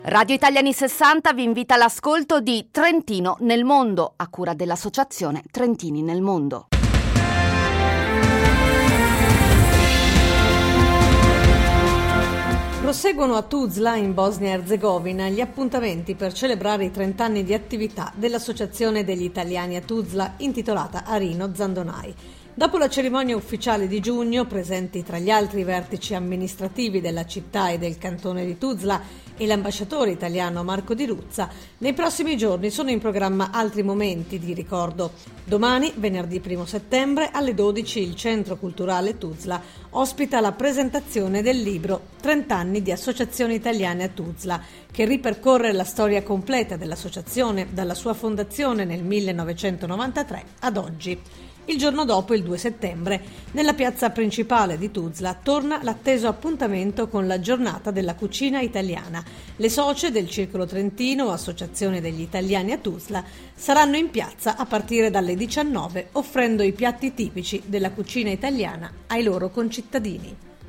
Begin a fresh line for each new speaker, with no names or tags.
Radio Italiani 60 vi invita all'ascolto di Trentino nel mondo, a cura dell'associazione Trentini nel Mondo.
Proseguono a Tuzla, in Bosnia-Erzegovina, gli appuntamenti per celebrare i 30 anni di attività dell'Associazione degli Italiani a Tuzla, intitolata Arino Zandonai. Dopo la cerimonia ufficiale di giugno, presenti tra gli altri vertici amministrativi della città e del cantone di Tuzla e l'ambasciatore italiano Marco Di Ruzza, nei prossimi giorni sono in programma altri momenti di ricordo. Domani, venerdì 1 settembre, alle 12 il Centro Culturale Tuzla ospita la presentazione del libro 30 anni di Associazione Italiane a Tuzla, che ripercorre la storia completa dell'associazione dalla sua fondazione nel 1993 ad oggi. Il giorno dopo, il 2 settembre, nella piazza principale di Tuzla torna l'atteso appuntamento con la giornata della cucina italiana. Le socie del Circolo Trentino, Associazione degli Italiani a Tuzla, saranno in piazza a partire dalle 19, offrendo i piatti tipici della cucina italiana ai loro concittadini.